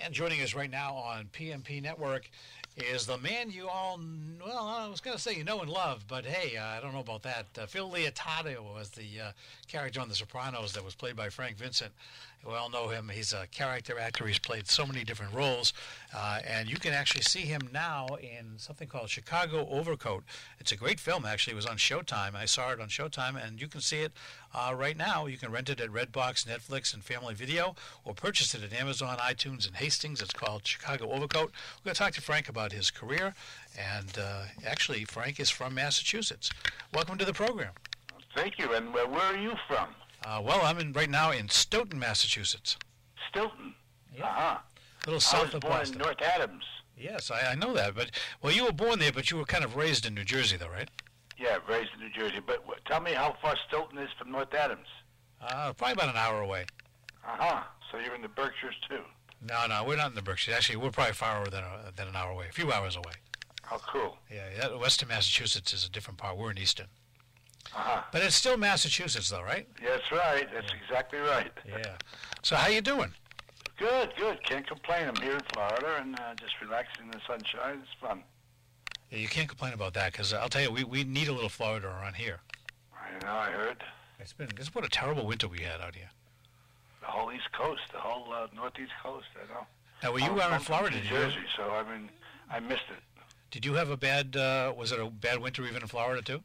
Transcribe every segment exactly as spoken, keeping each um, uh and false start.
And joining us right now on P M P Network is the man you all, well, I was going to say you know and love, but hey, uh, I don't know about that. Uh, Phil Leotardo was the uh, character on The Sopranos that was played by Frank Vincent. We all know him. He's a character actor. He's played so many different roles, uh, and you can actually see him now in something called Chicago Overcoat. It's a great film, actually. It was on Showtime. I saw it on Showtime, and you can see it uh, right now. You can rent it at Redbox, Netflix, and Family Video, or purchase it at Amazon, iTunes, and Hastings. It's called Chicago Overcoat. We're going to talk to Frank about his career, and uh, actually, Frank is from Massachusetts. Welcome to the program. Thank you. And uh, where are you from? Uh, well, I'm in right now in Stoughton, Massachusetts. Stoughton? Yeah. Uh-huh. A little I south was of born Boston. in North Adams. Yes, I, I know that. But, well, you were born there, but you were kind of raised in New Jersey, though, right? Yeah, raised in New Jersey. But w- tell me how far Stoughton is from North Adams. Uh, probably about an hour away. Uh-huh. So you're in the Berkshires, too. No, no, we're not in the Berkshires. Actually, we're probably farther than, a, than an hour away, a few hours away. Oh, cool. Yeah, that, western Massachusetts is a different part. We're in eastern. Uh-huh. But it's still Massachusetts, though, right? Yeah, that's right. That's Yeah. exactly right. Yeah. So how you doing? Good, good. Can't complain. I'm here in Florida and uh, just relaxing in the sunshine. It's fun. Yeah, you can't complain about that, because I'll tell you, we, we need a little Florida around here. I know, I heard. It's been, this is what a terrible winter we had out here. The whole East Coast, the whole uh, Northeast Coast, I know. Now, when you I'm were in from Florida, New did you, Jersey, so I mean, I missed it. did you have a bad, uh, was it a bad winter even in Florida, too?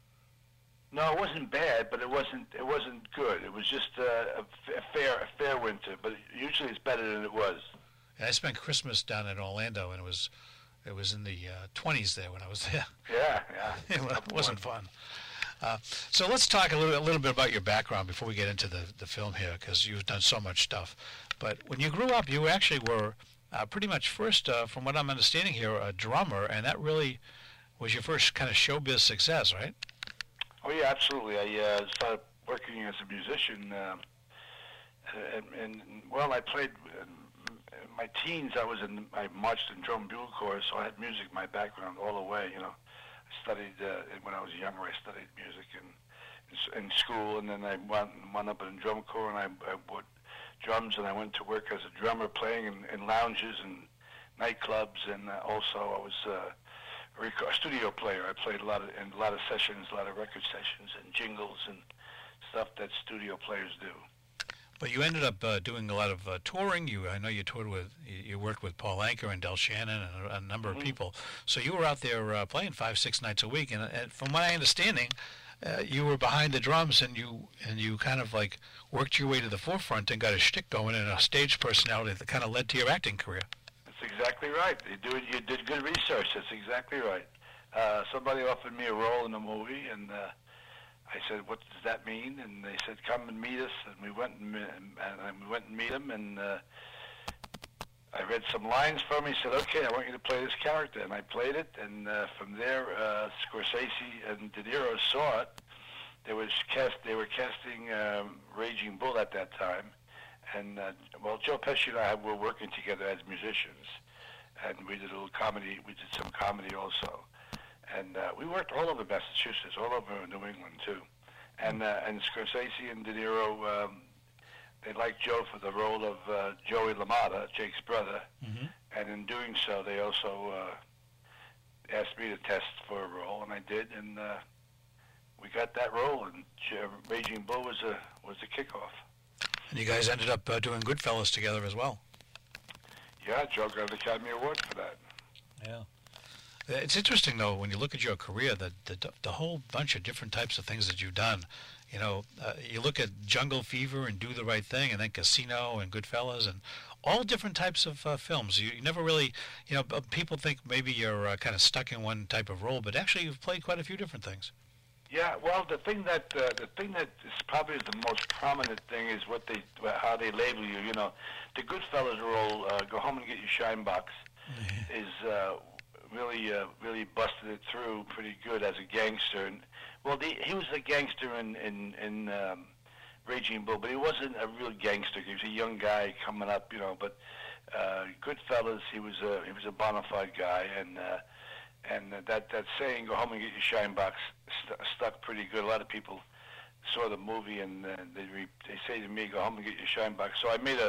No, it wasn't bad, but it wasn't it wasn't good. It was just uh, a, f- a fair a fair winter, but usually it's better than it was. And I spent Christmas down in Orlando, and it was it was in the uh, twenties there when I was there. Yeah, yeah. It wa- wasn't fun. Uh, so let's talk a little, a little bit about your background before we get into the, the film here, because you've done so much stuff. But when you grew up, you actually were uh, pretty much first, uh, from what I'm understanding here, a drummer, and that really was your first kind of showbiz success, right? Oh yeah, absolutely. I uh, started working as a musician, um, and, and well, I played. In my teens, I was in. I marched in drum bugle corps, so I had music in my background all the way. You know, I studied uh, when I was younger. I studied music in in, in school, and then I went went up in drum corps, and I, I bought drums, and I went to work as a drummer, playing in, in lounges and nightclubs, and uh, also I was. Uh, a studio player. I played a lot of in a lot of sessions, a lot of record sessions, and jingles and stuff that studio players do. But you ended up uh, doing a lot of uh, touring. You, I know you toured with, you, you worked with Paul Anka and Del Shannon and a, a number Mm-hmm. of people. So you were out there uh, playing five, six nights a week. And, and from my understanding, uh, you were behind the drums, and you and you kind of like worked your way to the forefront and got a shtick going and a stage personality that kind of led to your acting career. That's exactly right. You do you did good research. That's exactly right. Uh, somebody offered me a role in a movie, and uh, I said, "What does that mean?" And they said, "Come and meet us." And we went and, and we went and meet him, and uh, I read some lines for him. He said, "Okay, I want you to play this character," and I played it. And uh, from there, uh, Scorsese and De Niro saw it. They was cast. They were casting um, Raging Bull at that time. And, uh, well, Joe Pesci and I were working together as musicians, and we did a little comedy. We did some comedy also. And uh, we worked all over Massachusetts, all over New England, too. And uh, and Scorsese and De Niro, um, they liked Joe for the role of uh, Joey LaMotta, Jake's brother. Mm-hmm. And in doing so, they also uh, asked me to test for a role, and I did. And uh, we got that role, and uh, Raging Bull was a, was the kickoff. And you guys ended up uh, doing Goodfellas together as well. Yeah, Joe got an Academy Award for that. Yeah. It's interesting, though, when you look at your career, the, the, the whole bunch of different types of things that you've done. You know, uh, you look at Jungle Fever and Do the Right Thing, and then Casino and Goodfellas, and all different types of uh, films. You, you never really, you know, people think maybe you're uh, kind of stuck in one type of role, but actually you've played quite a few different things. Yeah, well, the thing that uh, the thing that is probably the most prominent thing is what they how they label you. You know, the Goodfellas role, uh, Go Home and Get Your Shine Box, is uh, really uh, really busted it through pretty good as a gangster. And well, the, he was a gangster in in, in um, Raging Bull, but he wasn't a real gangster. He was a young guy coming up, you know. But uh, Goodfellas, he was a he was a bona fide guy, and. Uh, And that, that saying, "Go home and get your shine box," st- stuck pretty good. A lot of people saw the movie, and uh, they re- they say to me, "Go home and get your shine box." So I made a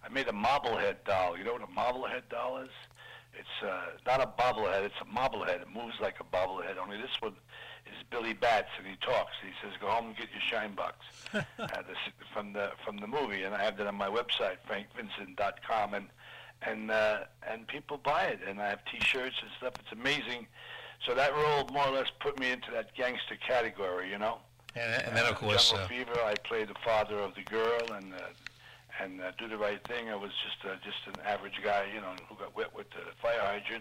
I made a Mobblehead doll. You know what a Mobblehead doll is? It's uh, not a bobblehead. It's a Mobblehead. It moves like a bobblehead. Only this one is Billy Bats, and he talks. He says, "Go home and get your shine box." uh, this, from the from the movie, and I have that on my website, frank vincent dot com, and and uh, and people buy it, and I have T-shirts and stuff. It's amazing. So that role more or less put me into that gangster category, you know. And, and then of course, Jungle uh, Fever. I played the father of the girl, and uh, and uh, Do the Right Thing. I was just uh, just an average guy, you know, who got wet with the fire hydrant.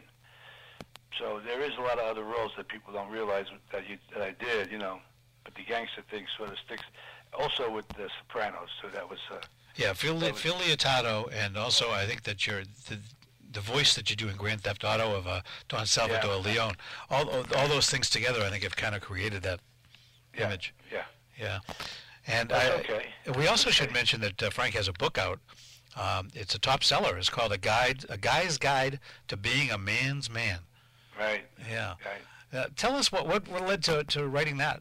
So there is a lot of other roles that people don't realize that you that I did, you know. But the gangster thing sort of sticks. Also with the Sopranos, so that was. Uh, yeah, Phil, that was, Phil Leotardo, and also I think that you're the, the voice that you do in Grand Theft Auto of uh, Don Salvador yeah. Leone. All all those things together, I think, have kind of created that yeah, image. Yeah. Yeah. And That's I, okay. we also okay. should mention that uh, Frank has a book out. Um, it's a top seller. It's called a guide, a guy's guide to being a man's man. Right. Yeah. Right. Uh, tell us what, what what led to to writing that.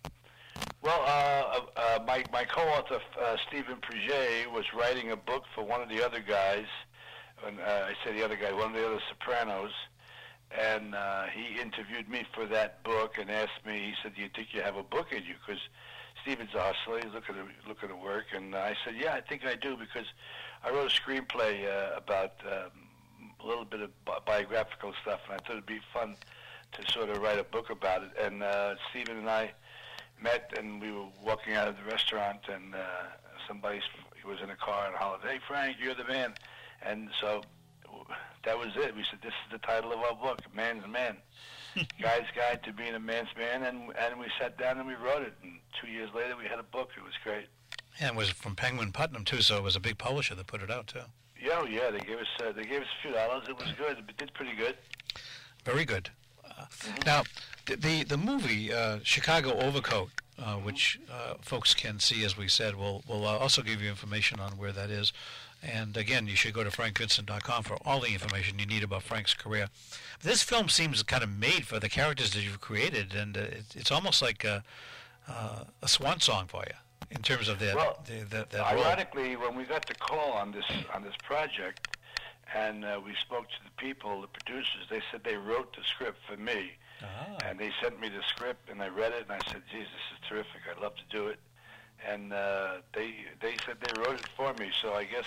Well, uh, uh, my my co-author uh, Stephen Preget was writing a book for one of the other guys. And, uh, I say the other guy, one of the other Sopranos, and uh, he interviewed me for that book and asked me. He said, "Do you think you have a book in you?" Because Stephen's a hustler. He's looking to look at the work, and I said, "Yeah, I think I do," because I wrote a screenplay uh, about um, a little bit of bi- biographical stuff, and I thought it'd be fun to sort of write a book about it. And uh, Stephen and I met, and we were walking out of the restaurant, and uh, somebody he was in a car and hollered, "Hey, Frank, you're the man!" And so that was it. We said, "This is the title of our book, Man's Man." Guy's Guide to Being a Man's Man, and and we sat down and we wrote it. And two years later, we had a book. It was great. And it was from Penguin Putnam too, so it was a big publisher that put it out too. Yeah, yeah. They gave us uh, they gave us a few dollars. It was good. It did pretty good. Very good. Uh, mm-hmm. Now, the the, the movie uh, Chicago Overcoat, uh, mm-hmm. which uh, folks can see, as we said, we'll we'll uh, also give you information on where that is. And again, you should go to frank vincent dot com for all the information you need about Frank's career. This film seems kind of made for the characters that you've created, and uh, it, it's almost like a, uh, a swan song for you in terms of that. Well, the, the, that ironically, role. When we got the call on this on this project, and uh, we spoke to the people, the producers, they said they wrote the script for me, ah. and they sent me the script, and I read it, and I said, "Geez, this is terrific. I'd love to do it." And uh, they they said they wrote it for me, so I guess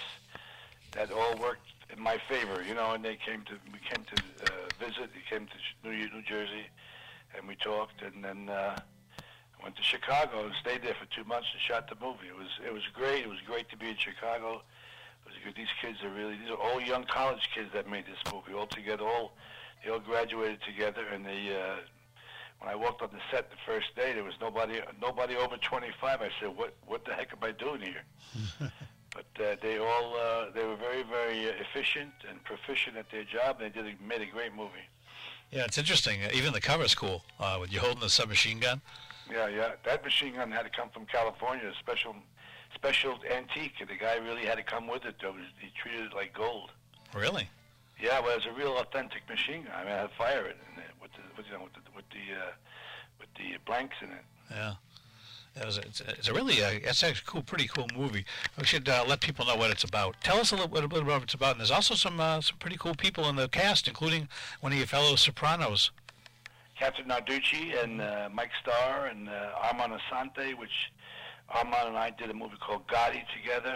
that all worked in my favor, you know. And they came to we came to uh, visit. They came to New New Jersey, and we talked. And then uh, I went to Chicago and stayed there for two months and shot the movie. It was it was great. It was great to be in Chicago. It was good. These kids are really these are all young college kids that made this movie all together. All they all graduated together, and they. Uh, When I walked on the set the first day, there was nobody nobody over twenty-five. I said, "What what the heck am I doing here?" But uh, they all uh, they were very very efficient and proficient at their job. They did a, made a great movie. Yeah, it's interesting. Even the cover's cool. Uh, with you holding the submachine gun. Yeah, yeah. That machine gun had to come from California, a special special antique. And the guy really had to come with it. Though he treated it like gold. Really? Yeah, well, it was a real authentic machine gun. I mean, I had to fire it in it with the with, you know, with the with the uh, with the blanks in it. Yeah, it was. It's, it's a really. Uh, it's actually a cool, pretty cool movie. We should uh, let people know what it's about. Tell us a little, little bit about what it's about. And there's also some uh, some pretty cool people in the cast, including one of your fellow Sopranos. Captain Narducci and uh, Mike Starr and uh, Armand Assante, which Armand and I did a movie called Gotti together.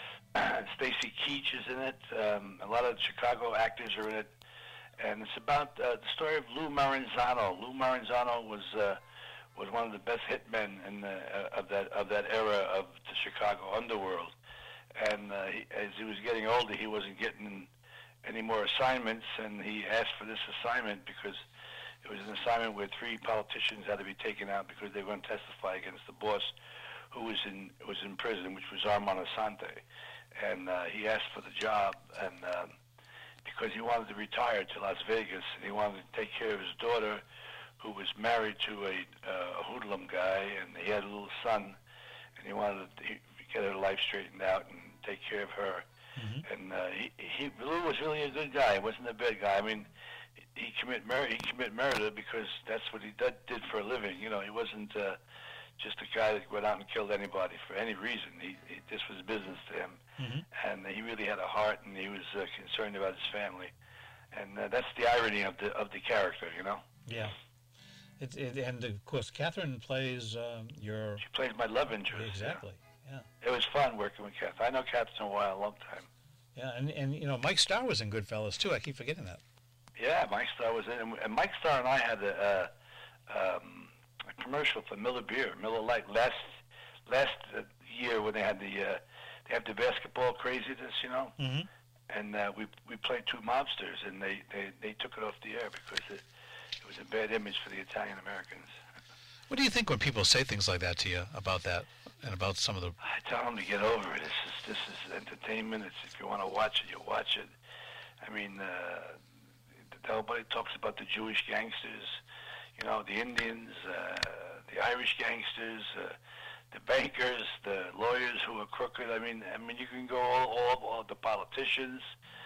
Stacy Keach is in it. Um, a lot of Chicago actors are in it, and it's about uh, the story of Lou Maranzano. Lou Maranzano was uh, was one of the best hitmen in the, uh, of that of that era of the Chicago underworld. And uh, he, as he was getting older, he wasn't getting any more assignments, and he asked for this assignment because it was an assignment where three politicians had to be taken out because they were going to testify against the boss, who was in was in prison, which was Armand Assante. And uh, he asked for the job, and um, because he wanted to retire to Las Vegas, and he wanted to take care of his daughter, who was married to a, uh, a hoodlum guy, and he had a little son, and he wanted to get her life straightened out and take care of her. Mm-hmm. And uh, he, he, Lou was really a good guy. He wasn't a bad guy. I mean, he commit murder. He commit murder because that's what he did, did for a living. You know, he wasn't uh, just a guy that went out and killed anybody for any reason. He, he this was business to him. Mm-hmm. and he really had a heart, and he was uh, concerned about his family, and uh, that's the irony of the of the character, you know. Yeah. It, it, and of course, Catherine plays um, your. She plays my love interest. Exactly. Yeah. yeah. It was fun working with Kath. I know Catherine a while, a long time. Yeah, and and you know Mike Starr was in Goodfellas too. I keep forgetting that. Yeah, Mike Starr was in, and Mike Starr and I had a, uh, um, a commercial for Miller Beer, Miller Lite, last last uh, year when they had the uh, they have the basketball craziness, you know. Mm-hmm. And uh, we we played two mobsters, and they, they, they took it off the air because it, it was a bad image for the Italian Americans. What do you think when people say things like that to you about that and about some of the? I tell them to get over it. This is this is entertainment. It's, if you want to watch it, you watch it. I mean, uh, nobody talks about the Jewish gangsters, you know, the Indians, uh, the Irish gangsters, uh, the bankers, the lawyers who are crooked. I mean, I mean, you can go all, all, all the politicians.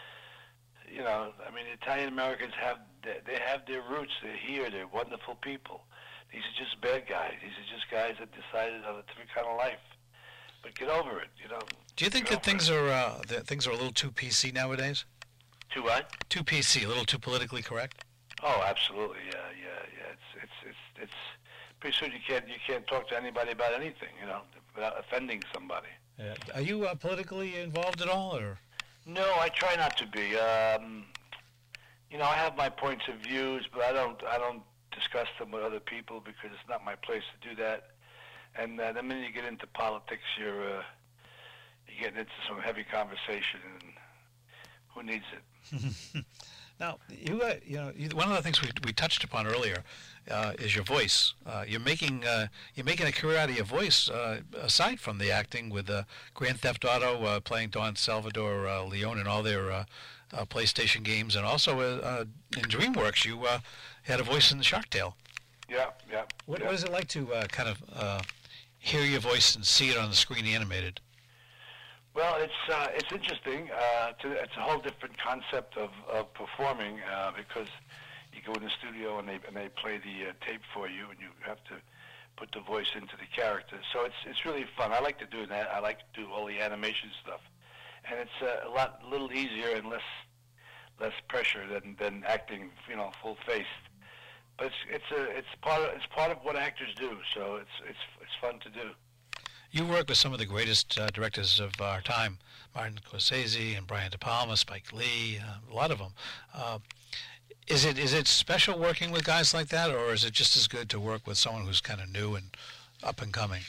You know, I mean, Italian Americans have they, they have their roots. They're here. They're wonderful people. These are just bad guys. These are just guys that decided on a different kind of life. But get over it, you know. Do you think that things it. are uh, that things are a little too P C nowadays? Too what? Too P C, a little too politically correct. Oh, absolutely. Yeah, yeah, yeah. It's it's it's it's pretty soon you can't you can't talk to anybody about anything, you know, without offending somebody. Yeah. Are you uh, politically involved at all, or? No, I try not to be. Um, you know, I have my points of views, but I don't I don't discuss them with other people because it's not my place to do that. And uh, the minute you get into politics, you're uh, you're getting into some heavy conversation, and who needs it? Now, you uh, you know, you, one of the things we we touched upon earlier uh, is your voice. Uh, you're making uh, you're making a career out of your voice uh, aside from the acting with uh, Grand Theft Auto, uh, playing Don Salvador uh, Leone in all their uh, uh, PlayStation games, and also uh, uh, in DreamWorks, you uh, had a voice in the Shark Tale. Yeah, yeah. What, yeah. what is it like to uh, kind of uh, hear your voice and see it on the screen animated? Well, it's uh, it's interesting. Uh, to, it's a whole different concept of, of performing uh, because you go in the studio and they and they play the uh, tape for you, and you have to put the voice into the character. So it's it's really fun. I like to do that. I like to do all the animation stuff, and it's uh, a lot a little easier and less less pressure than, than acting, you know, full faced. But it's it's a it's part of it's part of what actors do. So it's it's it's fun to do. You work with some of the greatest uh, directors of our time, Martin Scorsese and Brian De Palma, Spike Lee, uh, a lot of them. Uh, is it is it special working with guys like that, or is it just as good to work with someone who's kind of new and up and coming?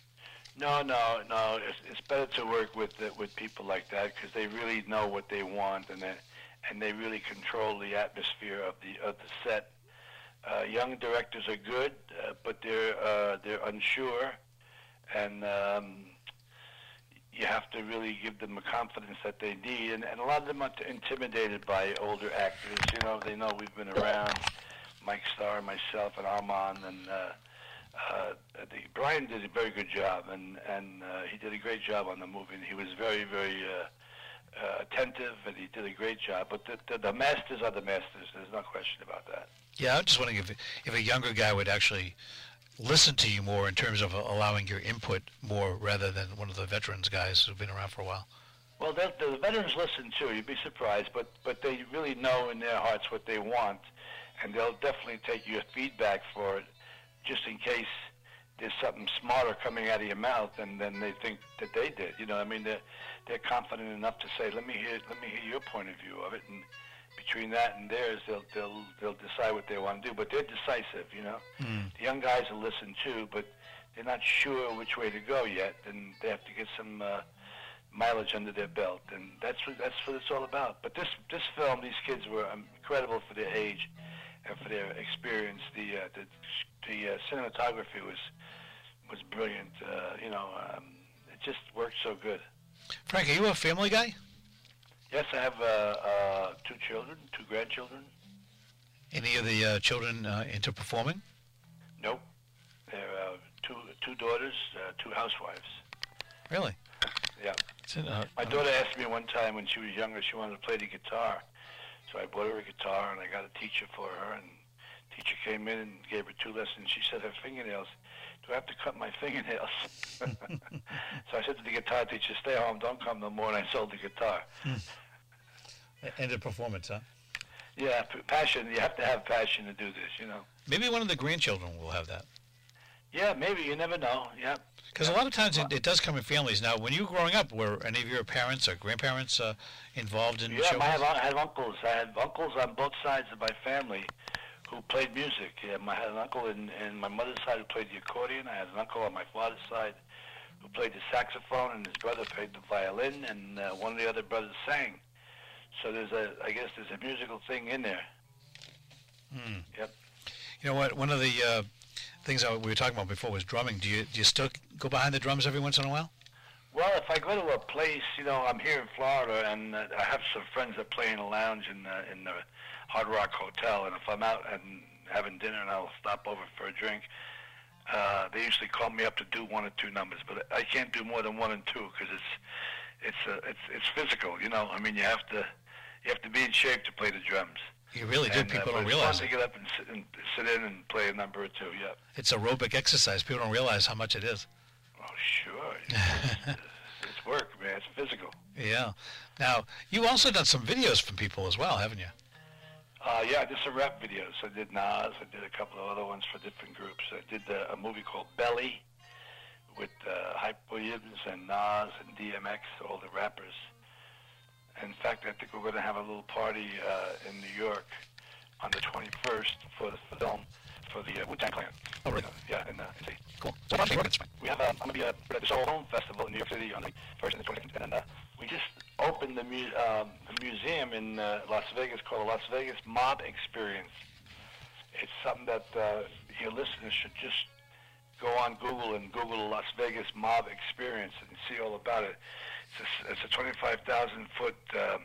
No, no, no. It's, it's better to work with uh, with people like that because they really know what they want, and they and they really control the atmosphere of the of the set. Uh, young directors are good, uh, but they're uh, they're unsure. And um, you have to really give them the confidence that they need. And, and a lot of them are intimidated by older actors. You know, they know we've been around, Mike Starr, myself, and Armand. And uh, uh, the, Brian did a very good job, and, and uh, he did a great job on the movie. And he was very, very uh, uh, attentive, and he did a great job. But the, the, the masters are the masters. There's no question about that. Yeah, I'm just wondering if if a younger guy would actually listen to you more in terms of allowing your input more rather than one of the veterans guys who've been around for a while. Well, the, the veterans listen too. You'd be surprised, but but they really know in their hearts what they want, and they'll definitely take your feedback for it, just in case there's something smarter coming out of your mouth, and then they think that they did. You know, I mean, they're they're confident enough to say, let me hear let me hear your point of view of it, and between that and theirs, they'll they'll they'll decide what they want to do. But they're decisive, you know. Mm. The young guys will listen too, but they're not sure which way to go yet, and they have to get some uh, mileage under their belt, and that's what that's what it's all about. But this this film, these kids were incredible for their age and for their experience. The uh, the the uh, cinematography was was brilliant. Uh, you know, um, it just worked so good. Frank, are you a family guy? Yes, I have uh, uh, two children, two grandchildren. Any of the uh, children uh, into performing? Nope. They're uh, two two daughters, uh, two housewives. Really? Yeah. In, uh, My daughter asked me one time when she was younger, she wanted to play the guitar. So I bought her a guitar, and I got a teacher for her, and Teacher came in and gave her two lessons. She said her fingernails, do I have to cut my fingernails? So I said to the guitar teacher, stay home, don't come no more, and I sold the guitar. End of performance, huh? Yeah, p- passion. You have to have passion to do this, you know. Maybe one of the grandchildren will have that. Yeah, maybe. You never know. Yeah. Because yeah. a lot of times it, it does come in families. Now, when you were growing up, were any of your parents or grandparents uh, involved in Yeah, show I business? have, I have uncles. I had uncles on both sides of my family who played music. Yeah, I had an uncle in, in my mother's side who played the accordion. I had an uncle on my father's side who played the saxophone, and his brother played the violin, and uh, one of the other brothers sang. So there's a, I guess there's a musical thing in there. Hmm. Yep. You know what? One of the uh, things that we were talking about before was drumming. Do you do you still go behind the drums every once in a while? Well, if I go to a place, you know, I'm here in Florida, and uh, I have some friends that play in a lounge in uh, in the Hard Rock Hotel, and if I'm out and having dinner and I'll stop over for a drink, uh, they usually call me up to do one or two numbers, but I can't do more than one and two because it's it's uh, it's it's physical, you know. I mean, you have to you have to be in shape to play the drums. You really do. And, People uh, don't but it's realize fun it. to get up and sit, and sit in and play a number or two. Yeah. It's aerobic exercise. People don't realize how much it is. Oh, sure. it's, it's work, man. It's physical. Yeah. Now, you also done some videos from people as well, haven't you? Uh, yeah, I did some rap videos. I did Nas. I did a couple of other ones for different groups. I did uh, a movie called Belly with uh, Hype Williams and Nas and D M X, all the rappers. In fact, I think we're going to have a little party uh, in New York on the twenty-first for the film for the uh, Wu-Tang Clan. Oh, really? Uh, yeah, in uh, in C. Cool. So why don't you work it? We have, um, I'm going to be uh, at the Soul Film Festival in New York City on the first and the twenty-second, and uh, we just opened the, mu- um, the museum in uh, Las Vegas called the Las Vegas Mob Experience. It's something that uh, your listeners should just go on Google and Google Las Vegas Mob Experience and see all about it. It's a, it's a twenty-five thousand foot um,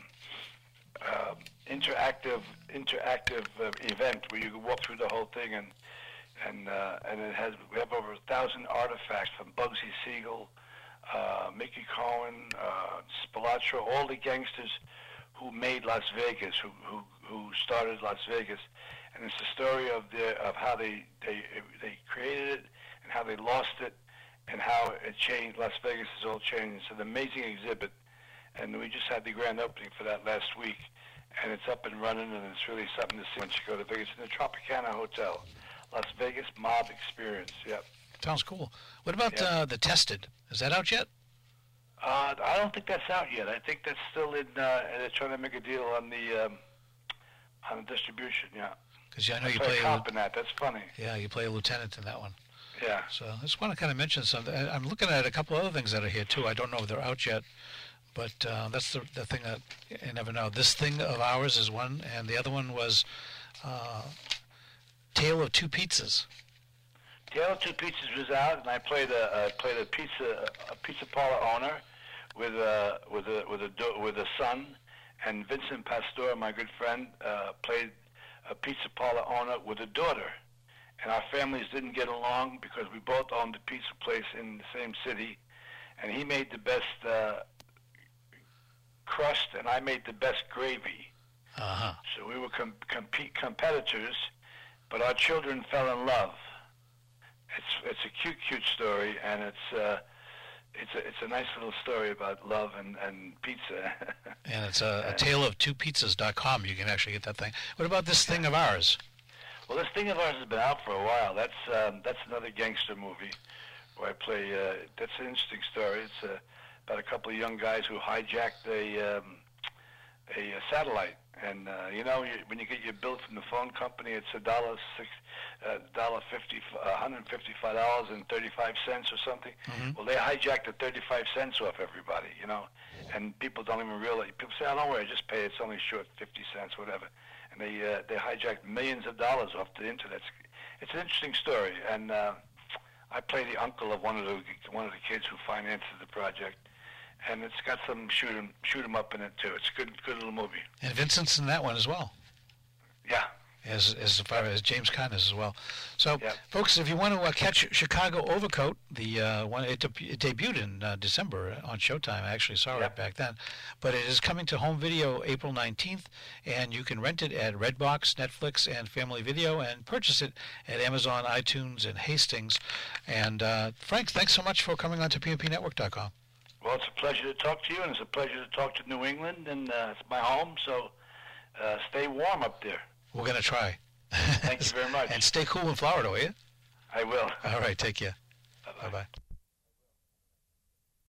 uh, interactive interactive uh, event where you can walk through the whole thing, and and uh, and it has we have over a thousand artifacts from Bugsy Siegel, uh, Mickey Cohen, uh, Spilotro, all the gangsters who made Las Vegas, who who, who started Las Vegas, and it's the story of the of how they they they created it and how they lost it, and how it changed. Las Vegas has all changed. It's an amazing exhibit, and we just had the grand opening for that last week, and it's up and running, and it's really something to see once you go to Vegas. In the Tropicana Hotel, Las Vegas Mob Experience. Yep. Sounds cool. What about Yeah. uh, the Tested? Is that out yet? Uh, I don't think that's out yet. I think that's still in. Uh, they're trying to make a deal on the um, on the distribution. Yeah. Because I know I you play play. a A, cop in that. That's funny. yeah, you play a lieutenant in that one. Yeah. So I just want to kind of mention something. I- I'm looking at a couple other things that are here too. I don't know if they're out yet, but uh, that's the, the thing that you never know. This Thing of Ours is one, and the other one was uh, Tale of Two Pizzas. Tale of Two Pizzas was out, and I played a I played a pizza a pizza parlor owner with a with a with a do- with a son, and Vincent Pastore, my good friend, uh, played a pizza parlor owner with a daughter. And our families didn't get along because we both owned a pizza place in the same city, and he made the best uh, crust, and I made the best gravy. Uh-huh. So we were com- compete competitors, but our children fell in love. It's it's a cute, cute story, and it's uh, it's a it's a nice little story about love and, and pizza. And it's a, a tale of two pizzas dot com. You can actually get that thing. What about This Thing of Ours? Well, This Thing of Ours has been out for a while. That's um, that's another gangster movie where I play. Uh, that's an interesting story. It's uh, about a couple of young guys who hijacked a um, a, a satellite. And uh, you know, you, when you get your bill from the phone company, it's a dollar six, uh, dollar fifty, one hundred fifty-five dollars and thirty-five cents or something. Mm-hmm. Well, they hijacked the thirty-five cents off everybody, you know, and people don't even realize. People say, "Oh, don't worry, just pay. It's only short fifty cents, whatever." And they uh, they hijacked millions of dollars off the internet. It's an interesting story, and uh, I play the uncle of one of the one of the kids who financed the project. And it's got some shoot 'em shoot 'em up in it too. It's a good good little movie. And Vincent's in that one as well. Yeah, as as far as James Caan is as well. So, Yep. folks, if you want to uh, catch Chicago Overcoat, the uh, one it, deb- it debuted in uh, December on Showtime. I actually saw Yep. it back then, but it is coming to home video April nineteenth, and you can rent it at Redbox, Netflix, and Family Video, and purchase it at Amazon, iTunes, and Hastings. And uh, Frank, thanks so much for coming on to P M P network dot com. Well, it's a pleasure to talk to you, and it's a pleasure to talk to New England, and uh, it's my home, so uh, stay warm up there. We're gonna try. Thank you very much. And stay cool in Florida, will you? I will. All right, take care. Bye-bye. Bye bye.